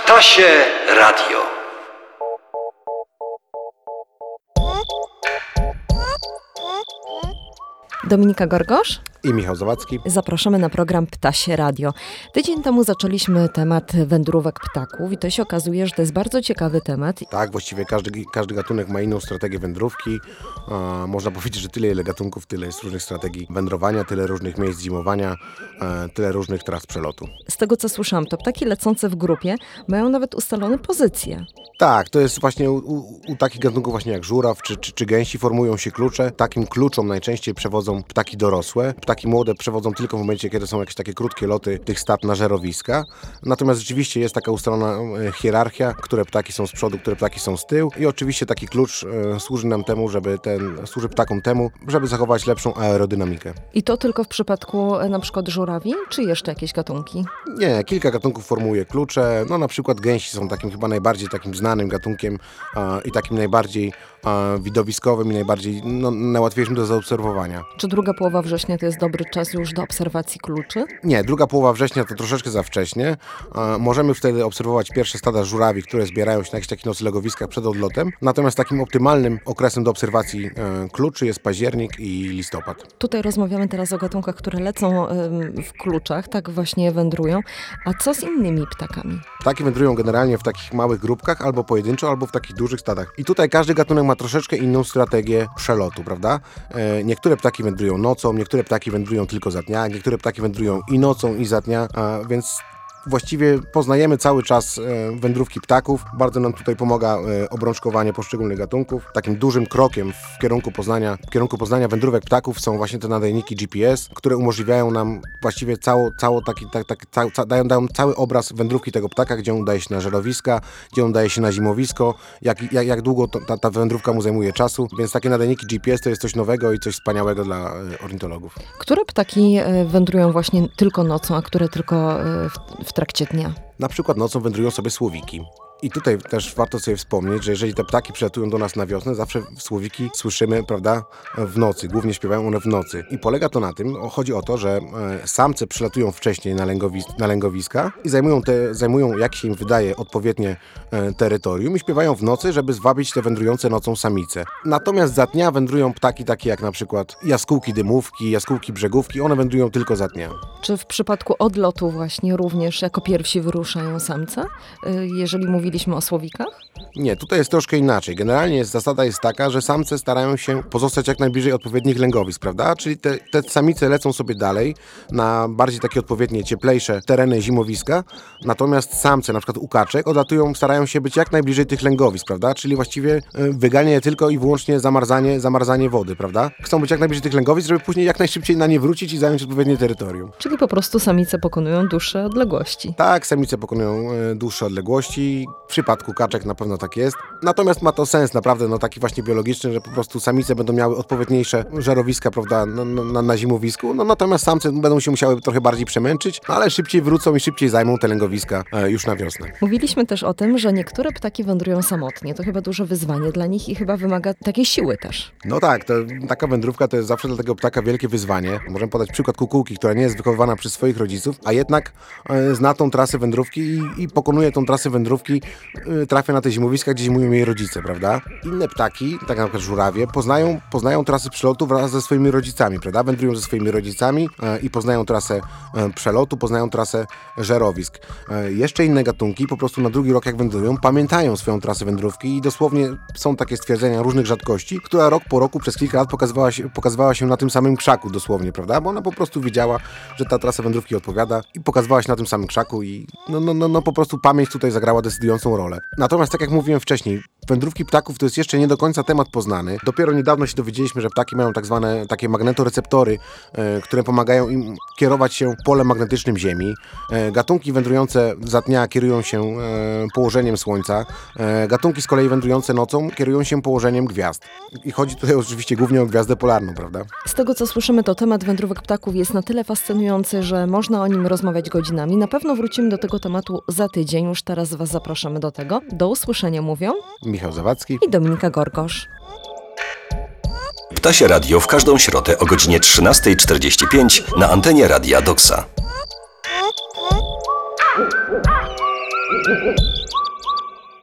Ptasie Radio. Dominika Gorgosz i Michał Zawadzki. Zapraszamy na program Ptasie Radio. Tydzień temu zaczęliśmy temat wędrówek ptaków i to się okazuje, że to jest bardzo ciekawy temat. Tak, właściwie każdy gatunek ma inną strategię wędrówki. Można powiedzieć, że tyle ile gatunków, tyle jest różnych strategii wędrowania, tyle różnych miejsc zimowania, tyle różnych tras przelotu. Z tego co słyszałam, to ptaki lecące w grupie mają nawet ustalone pozycje. Tak, to jest właśnie u takich gatunków właśnie jak żuraw czy gęsi formują się klucze. Takim kluczom najczęściej przewodzą ptaki dorosłe. Ptaki młode przewodzą tylko w momencie, kiedy są jakieś takie krótkie loty tych stad na żerowiska. Natomiast rzeczywiście jest taka ustalona hierarchia, które ptaki są z przodu, które ptaki są z tyłu. I oczywiście taki klucz służy nam temu, służy ptakom temu, żeby zachować lepszą aerodynamikę. I to tylko w przypadku na przykład żurawi, czy jeszcze jakieś gatunki? Nie, kilka gatunków formułuje klucze. No na przykład gęsi są takim chyba najbardziej takim znanym gatunkiem i takim najbardziej widowiskowym i najbardziej najłatwiejszym do zaobserwowania. Czy druga połowa września to jest dobry czas już do obserwacji kluczy? Nie, druga połowa września to troszeczkę za wcześnie. Możemy wtedy obserwować pierwsze stada żurawi, które zbierają się na jakichś takich noclegowiskach przed odlotem. Natomiast takim optymalnym okresem do obserwacji kluczy jest październik i listopad. Tutaj rozmawiamy teraz o gatunkach, które lecą w kluczach, tak właśnie wędrują. A co z innymi ptakami? Ptaki wędrują generalnie w takich małych grupkach, albo pojedynczo, albo w takich dużych stadach. I tutaj każdy gatunek ma troszeczkę inną strategię przelotu, prawda? Niektóre ptaki wędrują nocą, niektóre ptaki wędrują tylko za dnia, niektóre ptaki wędrują i nocą, i za dnia, więc właściwie poznajemy cały czas wędrówki ptaków. Bardzo nam tutaj pomaga obrączkowanie poszczególnych gatunków. Takim dużym krokiem w kierunku poznania wędrówek ptaków są właśnie te nadajniki GPS, które umożliwiają nam właściwie dają cały obraz wędrówki tego ptaka, gdzie on udaje się na żerowiska, gdzie on udaje się na zimowisko, jak długo ta wędrówka mu zajmuje czasu. Więc takie nadajniki GPS to jest coś nowego i coś wspaniałego dla ornitologów. Które ptaki wędrują właśnie tylko nocą, a które tylko w trakcie dnia? Na przykład nocą wędrują sobie słowiki. I tutaj też warto sobie wspomnieć, że jeżeli te ptaki przylatują do nas na wiosnę, zawsze słowiki słyszymy, prawda, w nocy. Głównie śpiewają one w nocy. I polega to na tym, chodzi o to, że samce przylatują wcześniej na lęgowiska i zajmują, jak się im wydaje, odpowiednie terytorium i śpiewają w nocy, żeby zwabić te wędrujące nocą samice. Natomiast za dnia wędrują ptaki takie jak na przykład jaskółki dymówki, jaskółki brzegówki. One wędrują tylko za dnia. Czy w przypadku odlotu właśnie również jako pierwsi wyruszają samce, jeżeli mówiliśmy o słowikach? Nie, tutaj jest troszkę inaczej. Generalnie zasada jest taka, że samce starają się pozostać jak najbliżej odpowiednich lęgowisk, prawda? Czyli te samice lecą sobie dalej na bardziej takie odpowiednie, cieplejsze tereny zimowiska, natomiast samce, na przykład u kaczek, starają się być jak najbliżej tych lęgowisk, prawda? Czyli właściwie wygania je tylko i wyłącznie zamarzanie wody, prawda? Chcą być jak najbliżej tych lęgowisk, żeby później jak najszybciej na nie wrócić i zająć odpowiednie terytorium. Czyli po prostu samice pokonują dłuższe odległości. Tak, samice pokonują dłuższe odległości. W przypadku kaczek na pewno tak jest. Natomiast ma to sens naprawdę, taki właśnie biologiczny, że po prostu samice będą miały odpowiedniejsze żerowiska, prawda, na zimowisku. Natomiast samce będą się musiały trochę bardziej przemęczyć, ale szybciej wrócą i szybciej zajmą te lęgowiska już na wiosnę. Mówiliśmy też o tym, że niektóre ptaki wędrują samotnie. To chyba duże wyzwanie dla nich i chyba wymaga takiej siły też. No tak, taka wędrówka to jest zawsze dla tego ptaka wielkie wyzwanie. Możemy podać przykład kukułki, która nie jest wychowywana przez swoich rodziców, a jednak zna tą trasę wędrówki i pokonuje tą trasę wędrówki, trafia na te zimowiska, gdzie zimują jej rodzice, prawda? Inne ptaki, tak jak na przykład żurawie, poznają trasy przelotu wraz ze swoimi rodzicami, prawda? Wędrują ze swoimi rodzicami i poznają trasę przelotu, poznają trasę żerowisk. Jeszcze inne gatunki po prostu na drugi rok jak wędrują, pamiętają swoją trasę wędrówki i dosłownie są takie stwierdzenia różnych rzadkości, która rok po roku przez kilka lat pokazywała się na tym samym krzaku dosłownie, prawda? Bo ona po prostu wiedziała, że ta trasa wędrówki odpowiada i pokazywała się na tym samym krzaku i po prostu pamięć tutaj zagrała decydującą rolę. Natomiast tak jak mówiłem wcześniej, wędrówki ptaków to jest jeszcze nie do końca temat poznany. Dopiero niedawno się dowiedzieliśmy, że ptaki mają tak zwane takie magnetoreceptory, które pomagają im kierować się polem magnetycznym Ziemi. Gatunki wędrujące za dnia kierują się położeniem Słońca. Gatunki z kolei wędrujące nocą kierują się położeniem gwiazd. I chodzi tutaj oczywiście głównie o gwiazdę polarną, prawda? Z tego co słyszymy, to temat wędrówek ptaków jest na tyle fascynujący, że można o nim rozmawiać godzinami. Na pewno wrócimy do tego tematu za tydzień. Już teraz Was zapraszamy do tego. Do usłyszenia mówią Michał Zawadzki i Dominika Gorgosz. Ptasie Radio w każdą środę o godzinie 13:45 na antenie Radia Doksa.